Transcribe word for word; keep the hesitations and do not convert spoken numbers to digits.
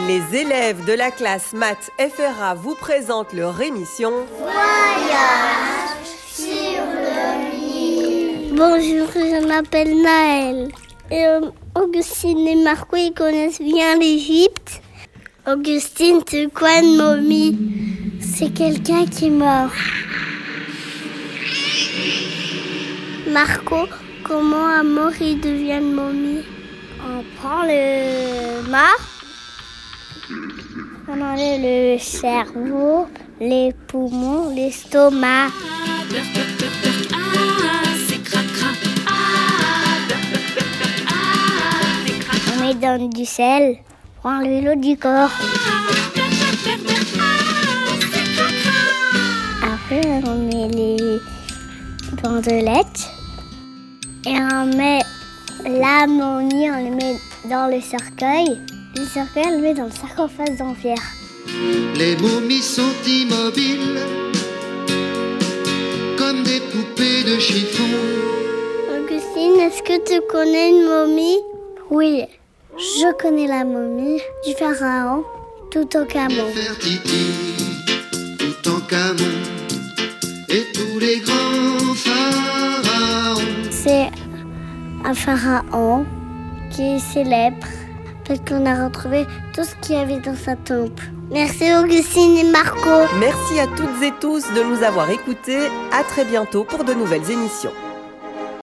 Les élèves de la classe maths F R A vous présentent leur émission Voyage sur le Nil. Bonjour, je m'appelle Naël. Et euh, Augustine et Marco, ils connaissent bien l'Égypte. Augustine, c'est quoi une momie? C'est quelqu'un qui est mort. Marco, comment un mort il devient une momie? On prend le mort, on enlève le cerveau, les poumons, l'estomac. On met dans du sel pour enlever l'eau du corps. Après, on met les bandelettes et on met la momie, on le met dans le cercueil. Le cercueil, on le met dans le sarcophage en pierre. Les momies sont immobiles, comme des poupées de chiffon. Augustine, est-ce que tu connais une momie? Oui, je connais la momie du pharaon Toutankhamon. Nefertiti, Toutankhamon et tous les grands pharaons. C'est un pharaon qui est célèbre parce qu'on a retrouvé tout ce qu'il y avait dans sa tombe. Merci Augustine et Marco. Merci à toutes et tous de nous avoir écoutés. À très bientôt pour de nouvelles émissions.